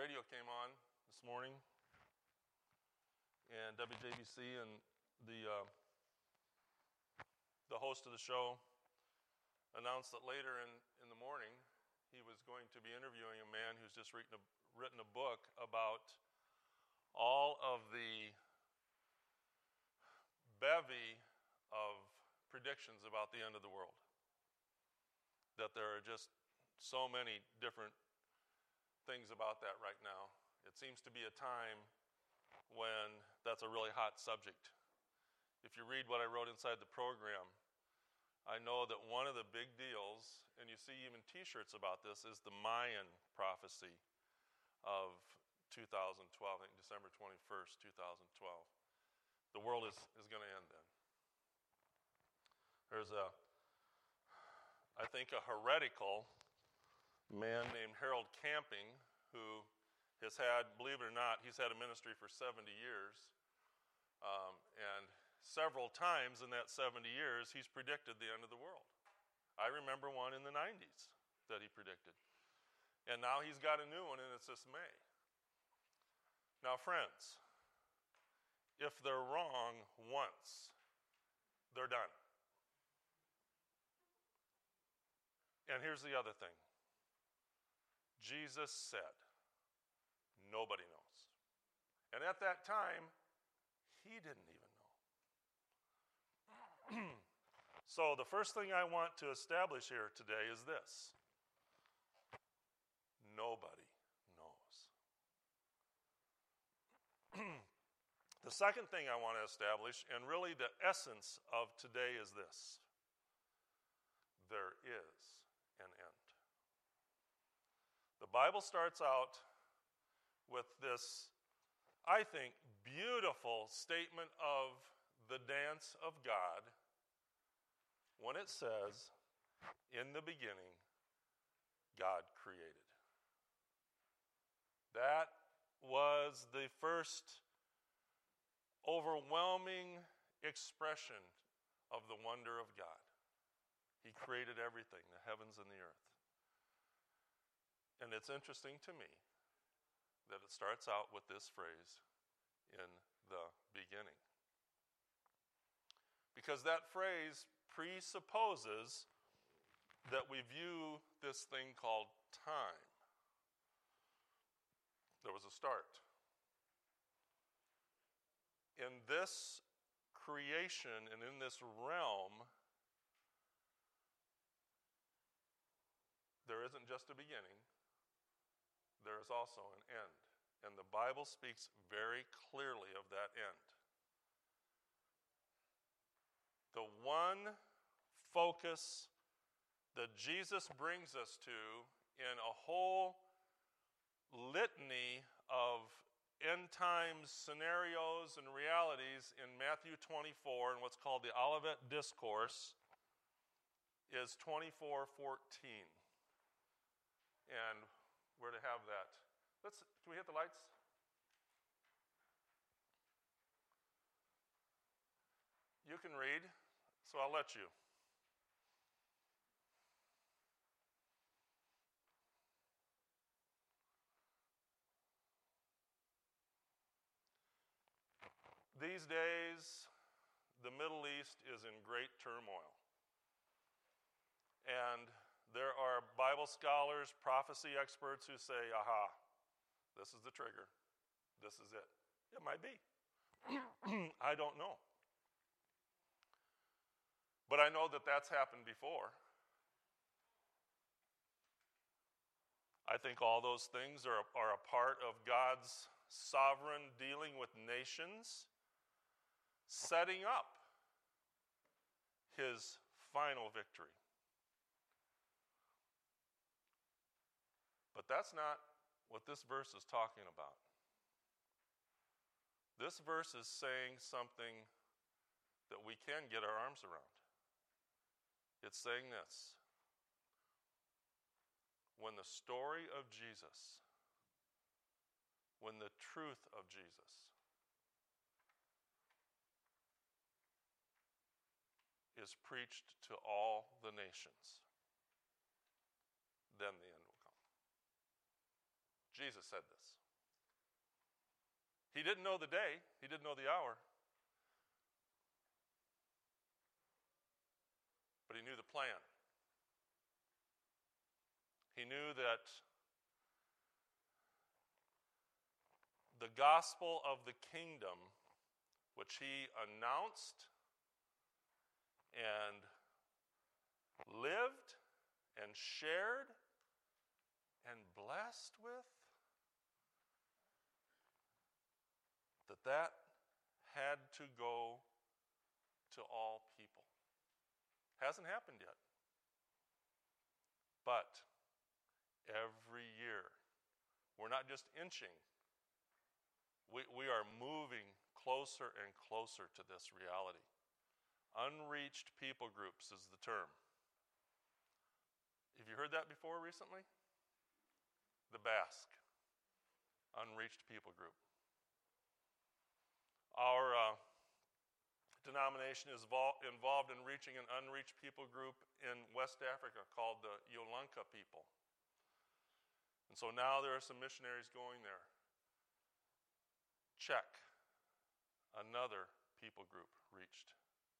radio came on this morning, and WJBC and the host of the show announced that later in the morning he was going to be interviewing a man who's just written a book about all of the bevy of predictions about the end of the world. That there are just so many different things about that right now. It seems to be a time when that's a really hot subject. If you read what I wrote inside the program, I know that one of the big deals, and you see even t-shirts about this, is the Mayan prophecy of 2012, I think December 21st, 2012. The world is going to end then. There's I think a heretical man named Harold Camping who has had, believe it or not, he's had a ministry for 70 years. And several times in that 70 years, he's predicted the end of the world. I remember one in the 90s that he predicted. And now he's got a new one, and it's this May. Now, friends, if they're wrong once, they're done. And here's the other thing. Jesus said, nobody knows. And at that time, he didn't even know. So the first thing I want to establish here today is this. Nobody knows. The second thing I want to establish, and really the essence of today, is this. There is an end. The Bible starts out with this, I think, beautiful statement of the dance of God when it says, in the beginning, God created. That was the first overwhelming expression of the wonder of God. He created everything, the heavens and the earth. And it's interesting to me that it starts out with this phrase, in the beginning. Because that phrase presupposes that we view this thing called time. There was a start. In this creation and in this realm, there isn't just a beginning, there is also an end. And the Bible speaks very clearly of that end. The one focus that Jesus brings us to in a whole litany of end times scenarios and realities in Matthew 24 and what's called the Olivet Discourse is 24:14. And we're to have that. Can we hit the lights? You can read, so I'll let you. These days, the Middle East is in great turmoil. And there are Bible scholars, prophecy experts who say, aha, this is the trigger. This is it. It might be. I don't know. But I know that that's happened before. I think all those things are a part of God's sovereign dealing with nations, setting up his final victory. But that's not what this verse is talking about. This verse is saying something that we can get our arms around. It's saying this. When the story of Jesus, when the truth of Jesus is preached to all the nations, then the end will come. Jesus said this. He didn't know the day. He didn't know the hour. But he knew the plan. He knew that the gospel of the kingdom, which he announced and lived and shared and blessed with, that had to go to all people. Hasn't happened yet. But every year, we're not just inching. We are moving closer and closer to this reality. Unreached people groups is the term. Have you heard that before recently? The BASC, Unreached People Group. Our denomination is involved in reaching an unreached people group in West Africa called the Yolanka people. And so now there are some missionaries going there. Check. Another people group reached.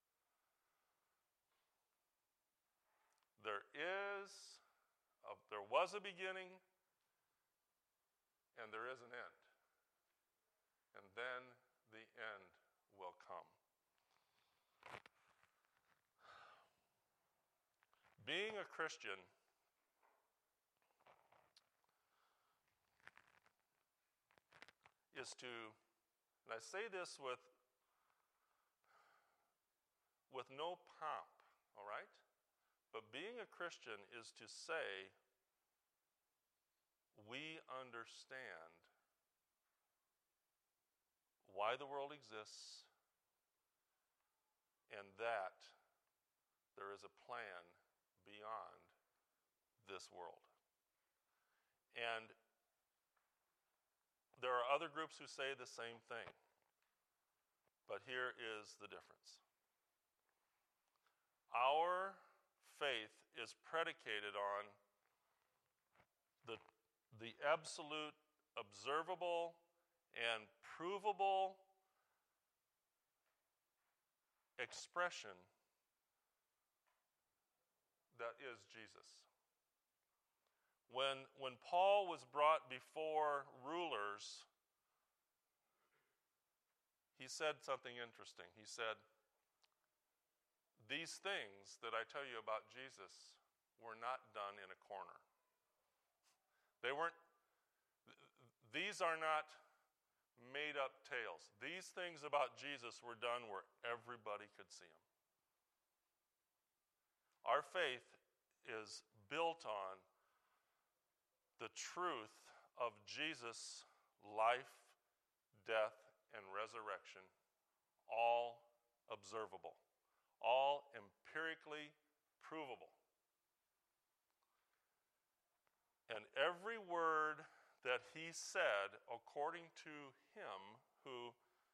There was a beginning, and there is an end. And then the end will come. Being a Christian is to, and I say this with no pomp, all right? But being a Christian is to say, we understand why the world exists and that there is a plan beyond this world. And there are other groups who say the same thing. But here is the difference. Our faith is predicated on the absolute, observable, and provable expression that is Jesus. When Paul was brought before rulers, he said something interesting. He said, "These things that I tell you about Jesus were not done in a corner." These are not made up tales. These things about Jesus were done where everybody could see him. Our faith is built on the truth of Jesus' life, death, and resurrection, all observable, all empirically provable. And every word that he said, according to him who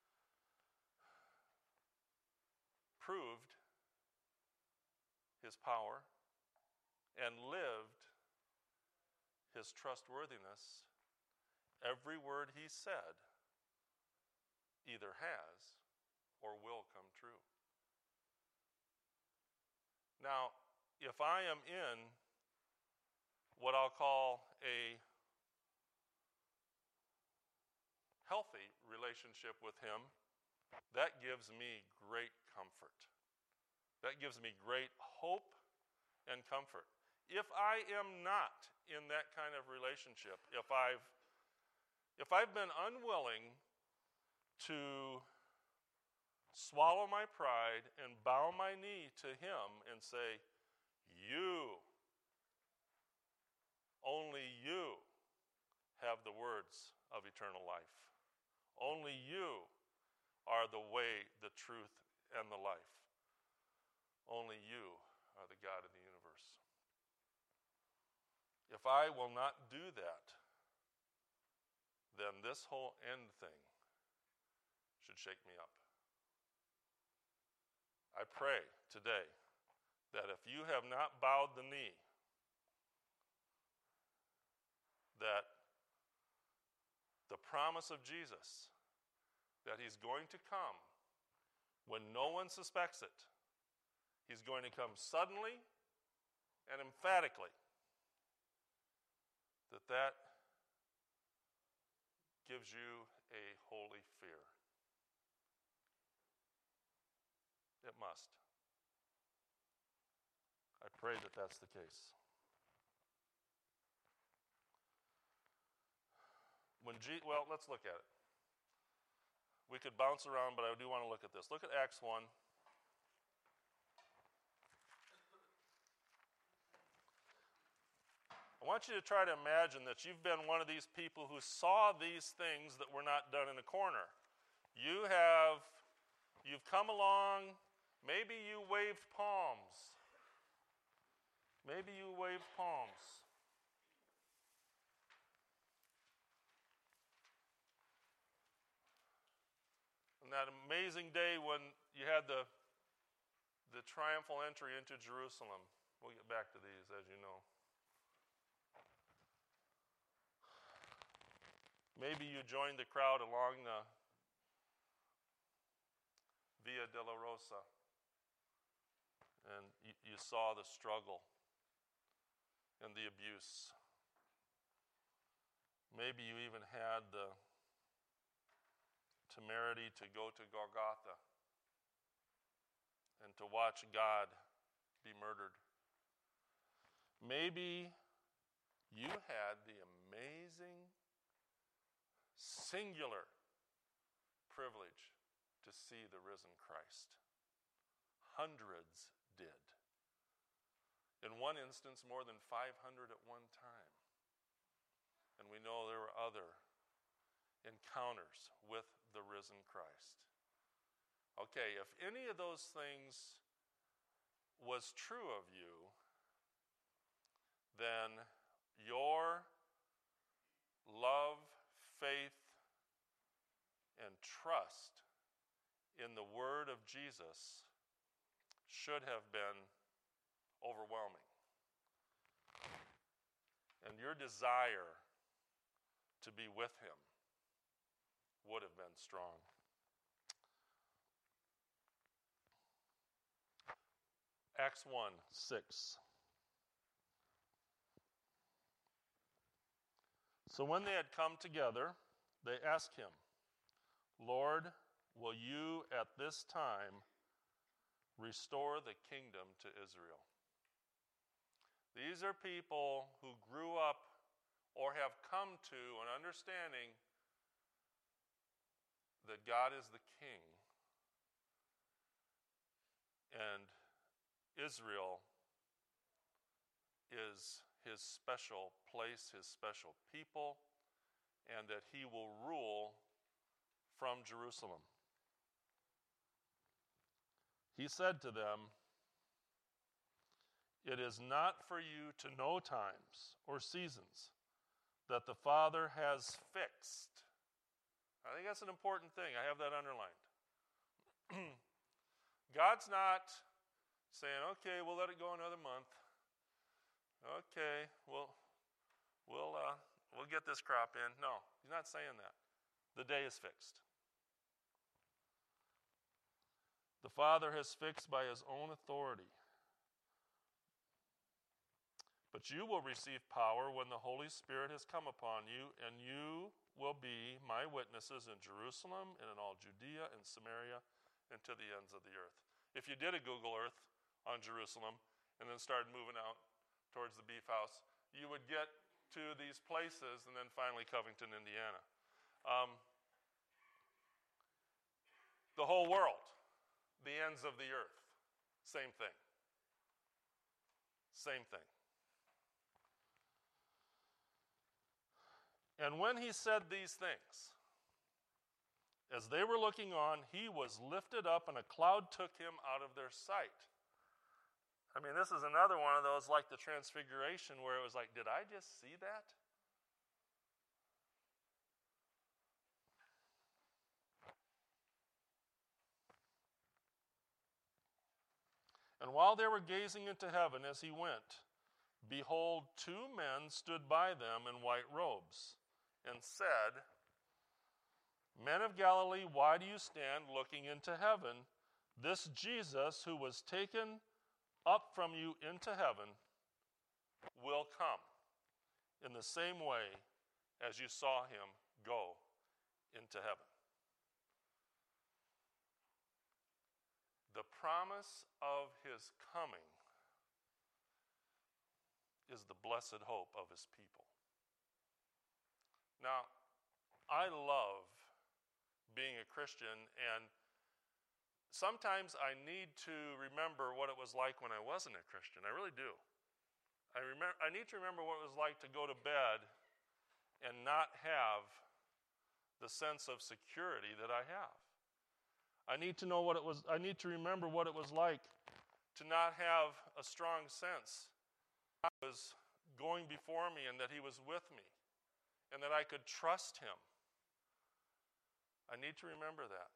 proved his power and lived his trustworthiness, every word he said either has or will come true. Now, if I am in what I'll call a healthy relationship with him, that gives me great comfort. That gives me great hope and comfort. If I am not in that kind of relationship, if I've been unwilling to swallow my pride and bow my knee to him and say, "You, only you have the words of eternal life. Only you are the way, the truth, and the life. Only you are the God of the universe." If I will not do that, then this whole end thing should shake me up. I pray today that if you have not bowed the knee, that the promise of Jesus that he's going to come when no one suspects it. He's going to come suddenly and emphatically. That gives you a holy fear. It must. I pray that that's the case. Well, let's look at it. We could bounce around, but I do want to look at this. Look at Acts 1. I want you to try to imagine that you've been one of these people who saw these things that were not done in a corner. You've come along, maybe you waved palms. Maybe you waved palms. And that amazing day when you had the triumphal entry into Jerusalem. We'll get back to these, as you know. Maybe you joined the crowd along the Via Dolorosa, and you saw the struggle and the abuse. Maybe you even had the temerity to go to Golgotha and to watch God be murdered. Maybe you had the amazing, singular privilege to see the risen Christ. Hundreds did. In one instance, more than 500 at one time. And we know there were other encounters with the risen Christ. Okay, if any of those things was true of you, then your love, faith, and trust in the word of Jesus should have been overwhelming. And your desire to be with him would have been strong. Acts 1:6. So when they had come together, they asked him, Lord, will you at this time restore the kingdom to Israel? These are people who grew up or have come to an understanding that God is the king and Israel is his special place, his special people, and that he will rule from Jerusalem. He said to them, it is not for you to know times or seasons that the Father has fixed. I think that's an important thing. I have that underlined. God's not saying, okay, we'll let it go another month. Okay, we'll get this crop in. No, he's not saying that. The day is fixed. The Father has fixed by his own authority. But you will receive power when the Holy Spirit has come upon you, and you will be my witnesses in Jerusalem and in all Judea and Samaria and to the ends of the earth. If you did a Google Earth on Jerusalem and then started moving out towards the Beef House, you would get to these places and then finally Covington, Indiana. The whole world, the ends of the earth, same thing. Same thing. And when he said these things, as they were looking on, he was lifted up and a cloud took him out of their sight. I mean, this is another one of those like the Transfiguration where it was like, did I just see that? And while they were gazing into heaven as he went, behold, two men stood by them in white robes and said, Men of Galilee, why do you stand looking into heaven? This Jesus who was taken up from you into heaven will come in the same way as you saw him go into heaven. The promise of his coming is the blessed hope of his people. Now, I love being a Christian, and sometimes I need to remember what it was like when I wasn't a Christian. I really do. I need to remember what it was like to go to bed and not have the sense of security that I have. I need to remember what it was like to not have a strong sense that he was going before me and that he was with me and that I could trust him. I need to remember that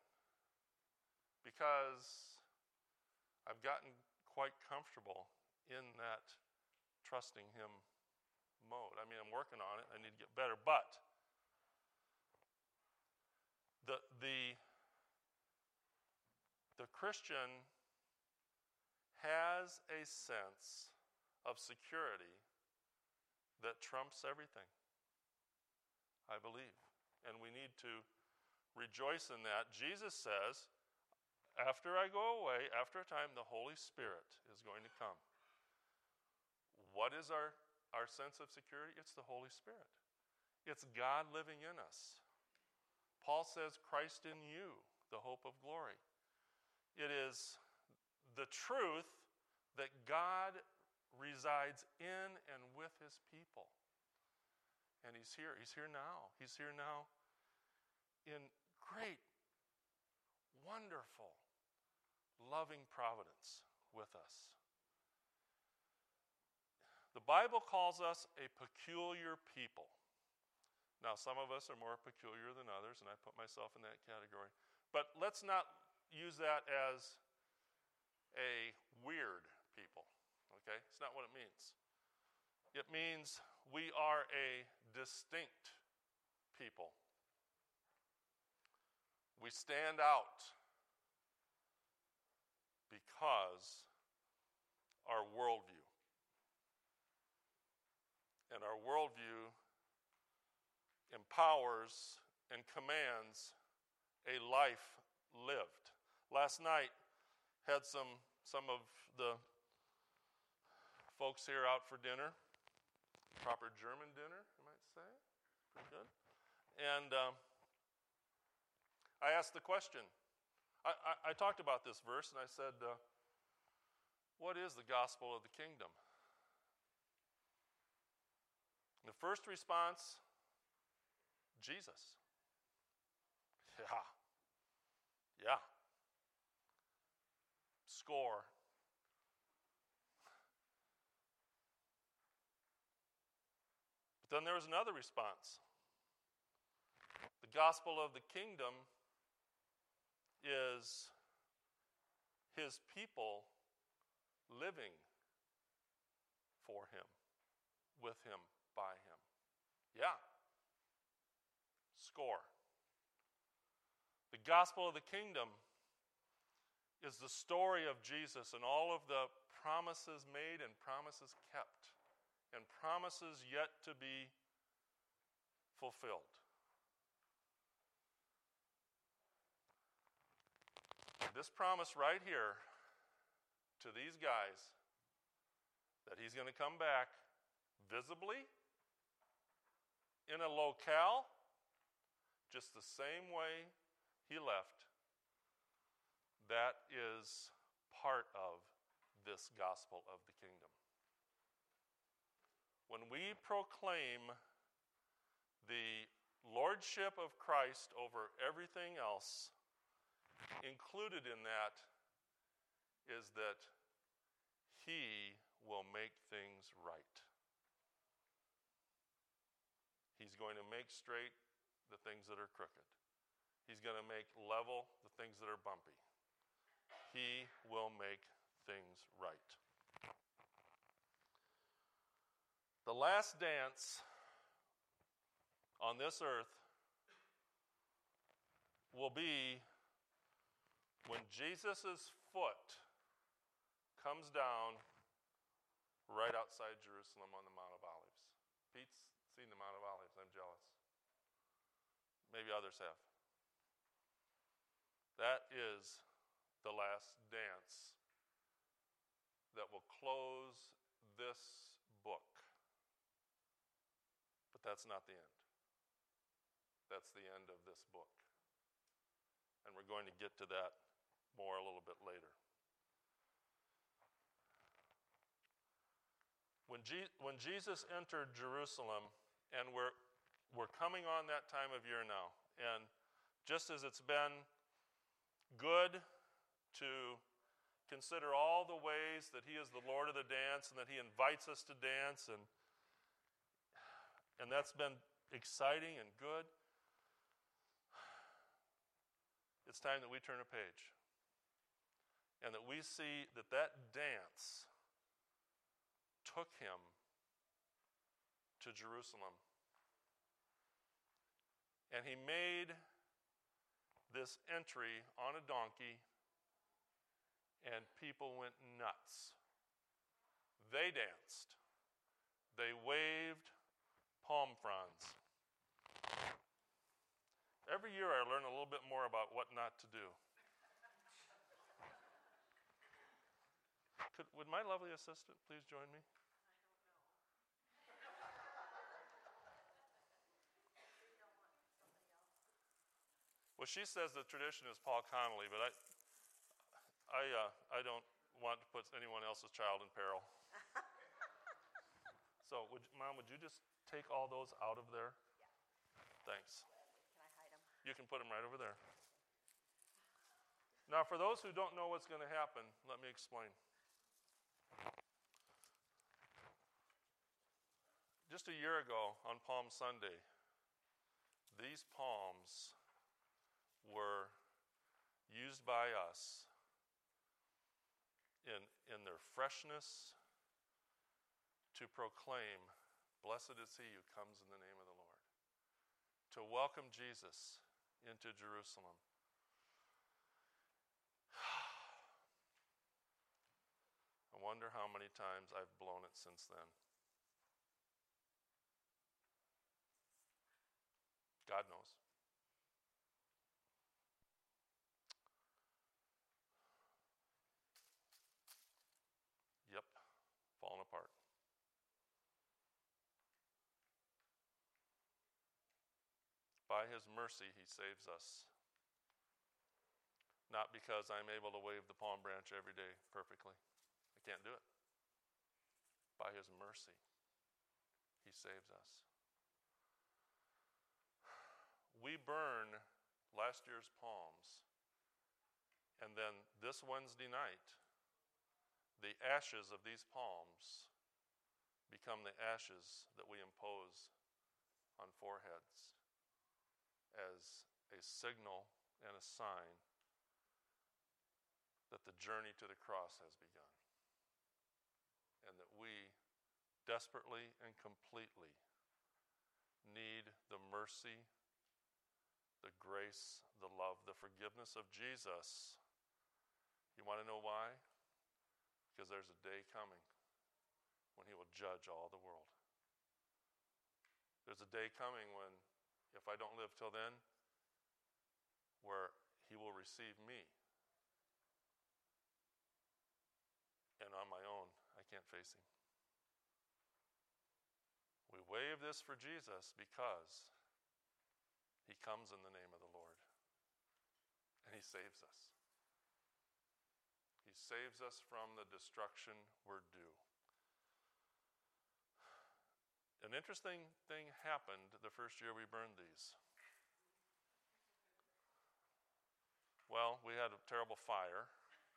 because I've gotten quite comfortable in that trusting him mode. I mean, I'm working on it. I need to get better. But the Christian has a sense of security that trumps everything, I believe. And we need to rejoice in that. Jesus says, after I go away, after a time, the Holy Spirit is going to come. What is our sense of security? It's the Holy Spirit. It's God living in us. Paul says, Christ in you, the hope of glory. It is the truth that God resides in and with his people. And he's here. He's here now. He's here now in great, wonderful, loving providence with us. The Bible calls us a peculiar people. Now, some of us are more peculiar than others, and I put myself in that category. But let's not use that as a weird people, okay? It's not what it means. It means we are a distinct people. We stand out because our worldview. And our worldview empowers and commands a life lived. Last night, had some of the folks here out for dinner, proper German dinner, you might say, pretty good. And I asked the question. I talked about this verse, and I said, what is the gospel of the kingdom? The first response, Jesus. Yeah. Score. But then there was another response. The gospel of the kingdom is his people living for him, with him, by him. Yeah. Score. The gospel of the kingdom is the story of Jesus and all of the promises made and promises kept and promises yet to be fulfilled. This promise right here to these guys that he's going to come back visibly in a locale just the same way he left, that is part of this gospel of the kingdom. When we proclaim the lordship of Christ over everything else, included in that is that he will make things right. He's going to make straight the things that are crooked. He's going to make level the things that are bumpy. He will make things right. The last dance on this earth will be when Jesus' foot comes down right outside Jerusalem on the Mount of Olives. Pete's seen the Mount of Olives. I'm jealous. Maybe others have. That is the last dance that will close this book. But that's not the end. That's the end of this book. And we're going to get to that more a little bit later. When Jesus entered Jerusalem, and we're coming on that time of year now, and just as it's been good to consider all the ways that he is the Lord of the dance and that he invites us to dance, and that's been exciting and good, it's time that we turn a page and that we see that dance took him to Jerusalem. And he made this entry on a donkey, and people went nuts. They danced. They waved palm fronds. Every year I learn a little bit more about what not to do. Would my lovely assistant please join me? Well, she says the tradition is Paul Connolly, but I don't want to put anyone else's child in peril. So, Mom, would you just take all those out of there? Yeah. Thanks. Can I hide them? You can put them right over there. Now, for those who don't know what's going to happen, let me explain. Just a year ago on Palm Sunday, these palms were used by us in their freshness to proclaim, "Blessed is he who comes in the name of the Lord," to welcome Jesus into Jerusalem. I wonder how many times I've blown it since then. God knows. Yep, falling apart. By his mercy, he saves us. Not because I'm able to wave the palm branch every day perfectly. I can't do it. By his mercy, he saves us. We burn last year's palms, and then this Wednesday night, the ashes of these palms become the ashes that we impose on foreheads as a signal and a sign that the journey to the cross has begun, and that we desperately and completely need the mercy, the grace, the love, the forgiveness of Jesus. You want to know why? Because there's a day coming when he will judge all the world. There's a day coming when, if I don't live till then, where he will receive me. And on my own, I can't face him. We wave this for Jesus because he comes in the name of the Lord. And he saves us. He saves us from the destruction we're due. An interesting thing happened the first year we burned these. Well, we had a terrible fire.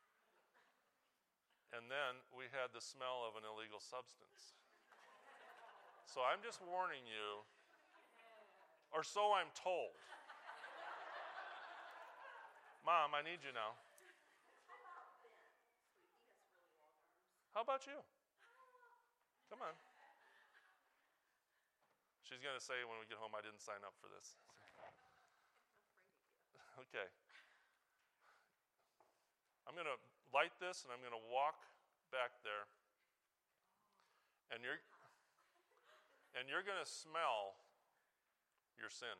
And then we had the smell of an illegal substance. So I'm just warning you, or so I'm told. Mom, I need you now. How about you? Come on. She's going to say when we get home, I didn't sign up for this. Okay. I'm going to light this and I'm going to walk back there. And you're going to smell your sin.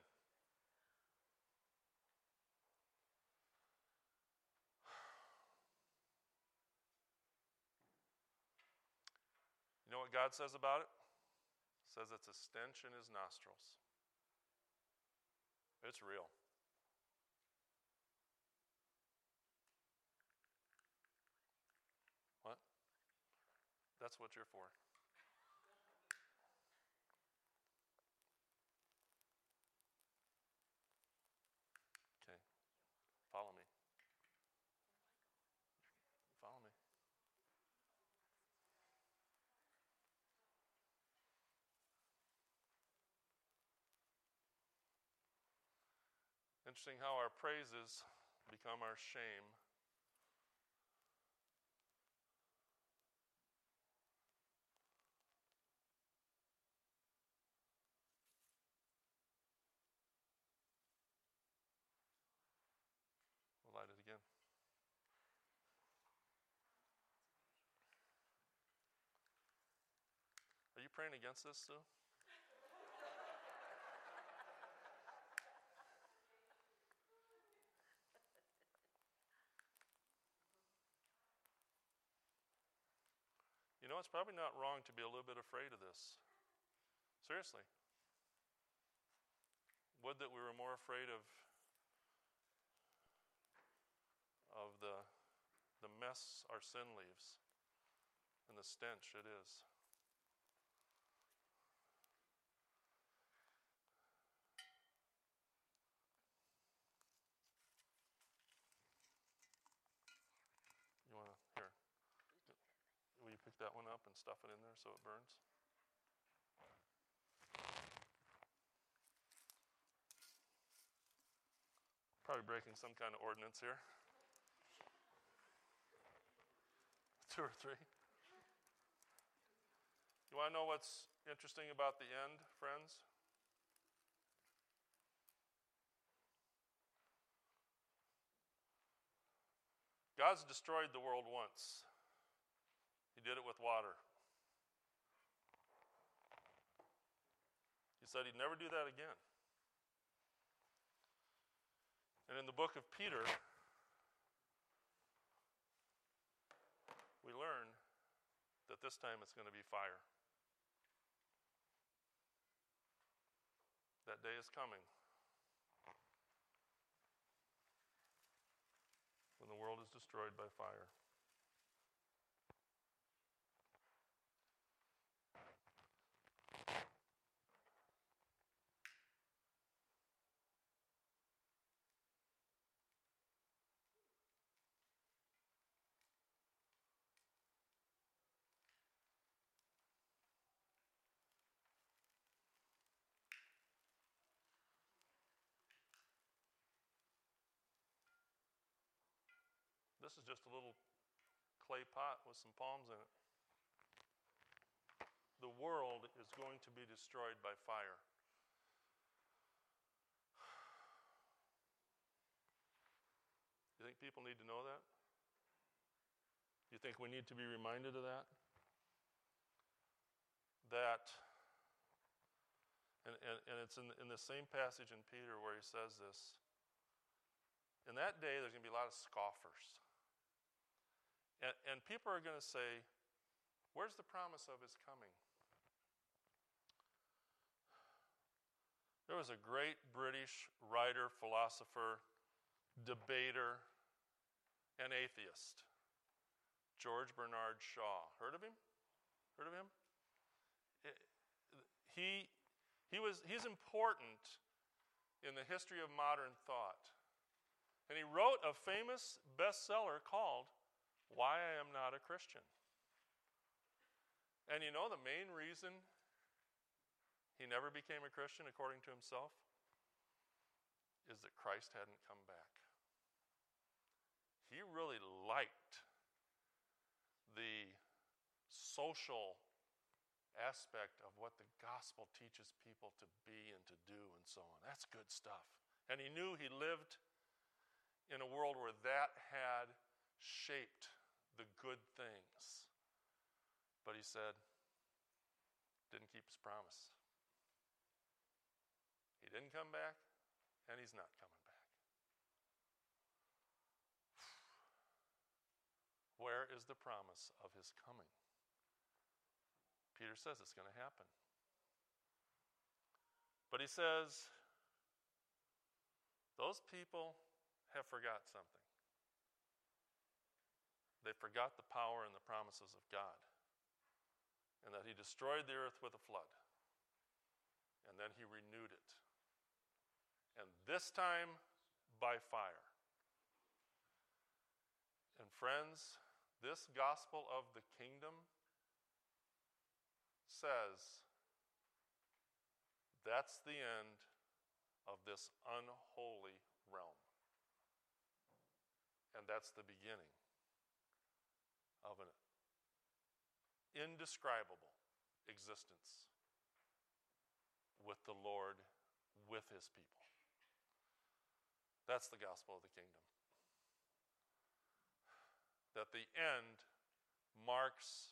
You know what God says about it? It says it's a stench in his nostrils. It's real. What? That's what you're for. Okay. Follow me. Follow me. Interesting how our praises become our shame. We'll light it again. Are you praying against this, Sue? You know, it's probably not wrong to be a little bit afraid of this. Seriously. Would that we were more afraid of the mess our sin leaves and the stench it is. You want to, here, will you pick that one up and stuff it in there so it burns? Probably breaking some kind of ordinance here. 2 or 3. You want to know what's interesting about the end, friends? God's destroyed the world once. He did it with water. He said he'd never do that again. And in the book of Peter, we learn that this time it's going to be fire. That day is coming when the world is destroyed by fire. This is just a little clay pot with some palms in it. The world is going to be destroyed by fire. You think people need to know that? You think we need to be reminded of that? And it's in the same passage in Peter where he says this. In that day, there's going to be a lot of scoffers. And people are going to say, where's the promise of his coming? There was a great British writer, philosopher, debater, and atheist, George Bernard Shaw. Heard of him? Heard of him? He's important in the history of modern thought. And he wrote a famous bestseller called Why I Am Not a Christian. And you know the main reason he never became a Christian, according to himself, is that Christ hadn't come back. He really liked the social aspect of what the gospel teaches people to be and to do and so on. That's good stuff. And he knew he lived in a world where that had shaped the good things. But he said, didn't keep his promise. He didn't come back, and he's not coming back. Where is the promise of his coming? Peter says it's going to happen. But he says, those people have forgot something. They forgot the power and the promises of God, and that he destroyed the earth with a flood, and then he renewed it. And this time, by fire. And friends, this gospel of the kingdom says that's the end of this unholy realm. And that's the beginning of an indescribable existence with the Lord, with his people. That's the gospel of the kingdom. That the end marks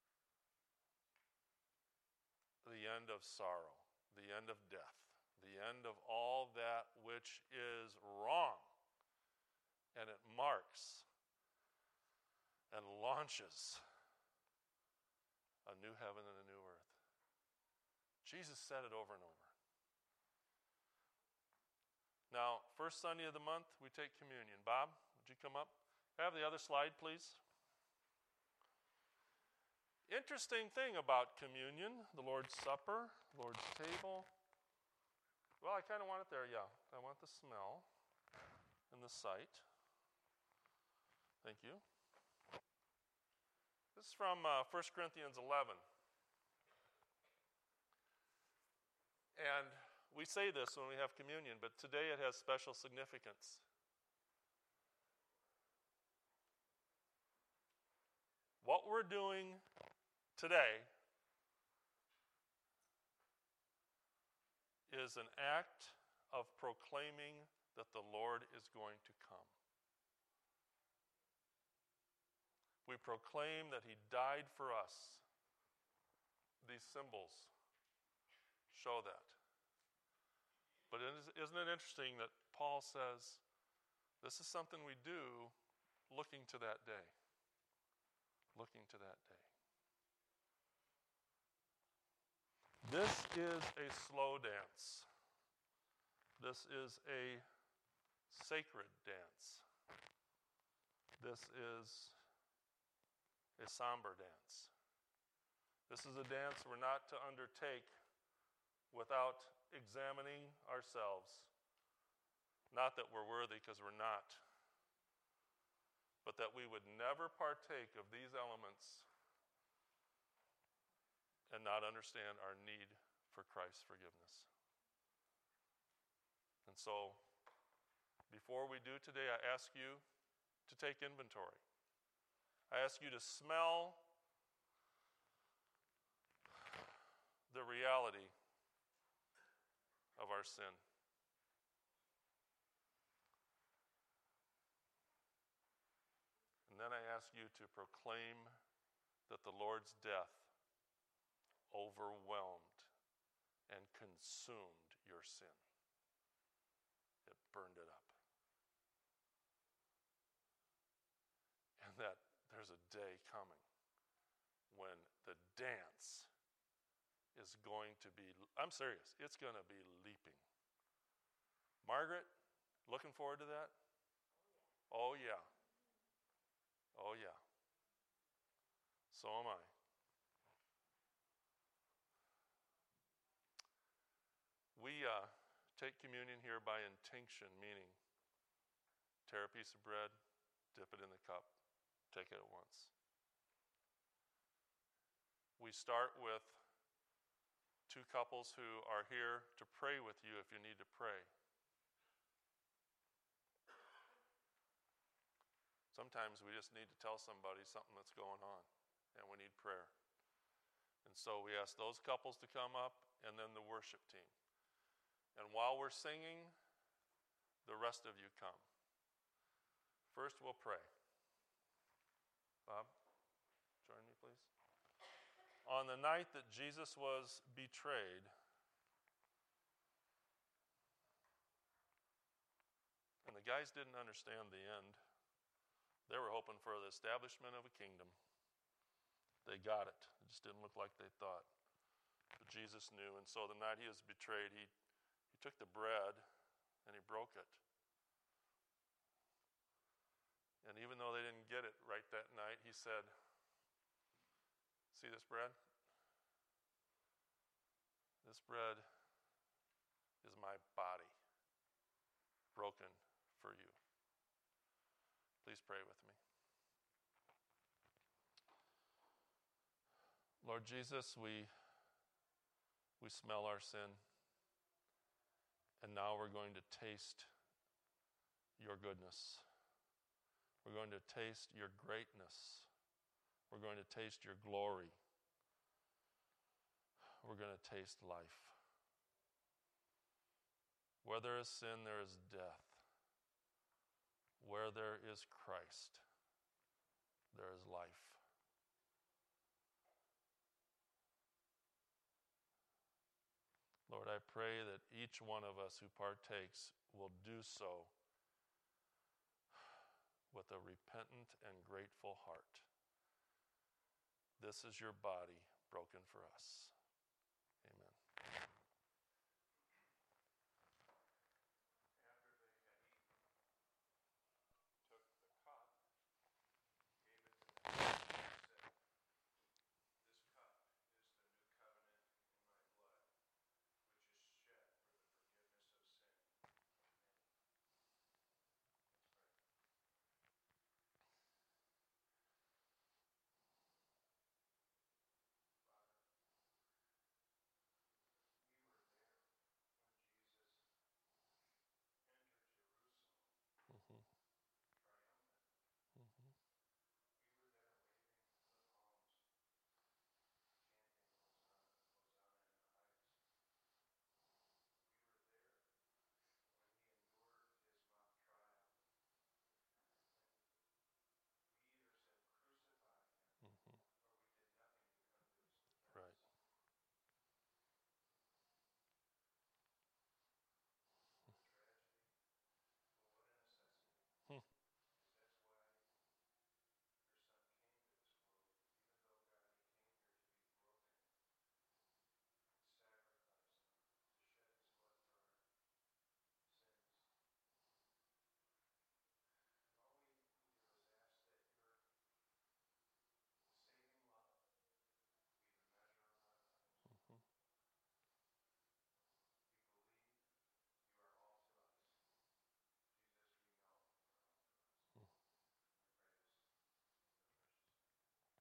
the end of sorrow, the end of death, the end of all that which is wrong. And it marks and launches a new heaven and a new earth. Jesus said it over and over. Now, first Sunday of the month, we take communion. Bob, would you come up? Have the other slide, please. Interesting thing about communion, the Lord's Supper, Lord's table. Well, I kind of want it there, yeah. I want the smell and the sight. Thank you. This is from 1 Corinthians 11. And we say this when we have communion, but today it has special significance. What we're doing today is an act of proclaiming that the Lord is going to come. We proclaim that he died for us. These symbols show that. But isn't it interesting that Paul says this is something we do looking to that day? Looking to that day. This is a slow dance. This is a sacred dance. This is a somber dance. This is a dance we're not to undertake without examining ourselves. Not that we're worthy, because we're not, but that we would never partake of these elements and not understand our need for Christ's forgiveness. And so, before we do today, I ask you to take inventory. I ask you to smell the reality of our sin. And then I ask you to proclaim that the Lord's death overwhelmed and consumed your sin. It burned it up. And that there's a day coming when the dance is going to be, I'm serious, it's going to be leaping. Margaret, looking forward to that? Oh, yeah. Oh, yeah. So am I. We take communion here by intinction, meaning tear a piece of bread, dip it in the cup, take it at once. We start with two couples who are here to pray with you if you need to pray. Sometimes we just need to tell somebody something that's going on, and we need prayer. And so we ask those couples to come up, and then the worship team. And while we're singing, the rest of you come. First, we'll pray. Bob, join me, please. On the night that Jesus was betrayed, and the guys didn't understand the end. They were hoping for the establishment of a kingdom. They got it. It just didn't look like they thought. But Jesus knew, and so the night he was betrayed, he took the bread and he broke it. And even though they didn't get it right that night, he said, "See this bread? This bread is my body, broken for you." Please pray with me. Lord Jesus, we smell our sin, and now we're going to taste your goodness. We're going to taste your greatness. We're going to taste your glory. We're going to taste life. Where there is sin, there is death. Where there is Christ, there is life. Lord, I pray that each one of us who partakes will do so with a repentant and grateful heart. This is your body broken for us. Amen. After they had eaten, he took the cup, gave it to them, and said, "This cup is the new covenant in my blood, which is shed for the forgiveness of sin of many." Let's pray. Father, we were there when Jesus entered Jerusalem Mm-hmm. triumphant. Mm-hmm. We were there waving the palms, chanting Hosanna, Hosanna in the highest. We were there when he endured his mock trial. And we either said, "Crucify him," Mm-hmm. or we did nothing to come to his defense. Right. What a tragedy, but what a necessity. Hmm. Because that's why your son came to this world. Even though, God, he came here to be broken and sacrificed and to shed his blood for our sins. And all we do is ask that your saving love be the measure of our lives. Mm-hmm. We believe you are all to us. Jesus, we know you are all to us. Mm. And we pray this in your precious name.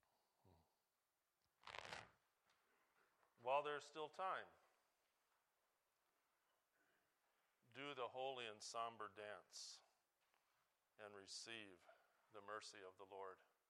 While there's still time, do the holy and somber dance and receive the mercy of the Lord.